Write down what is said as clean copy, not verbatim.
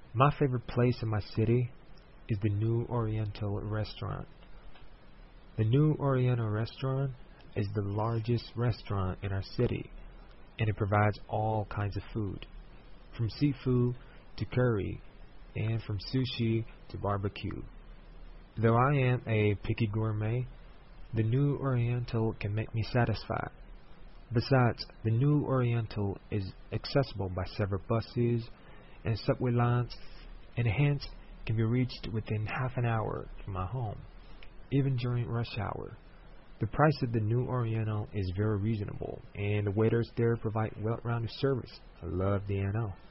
My favorite place in my city is the New Oriental Restaurant. The New Oriental Restaurant is the largest restaurant in our city, and it provides all kinds of food, from seafood to curry, and from sushi to barbecue. Though I am a picky gourmet, the New Oriental can make me satisfied. Besides, the New Oriental is accessible by several buses and subway lines, and hence can be reached within half an hour from my home, even during rush hour. The price of the New Oriental is very reasonable, and the waiters there provide well-rounded service. I love the NO.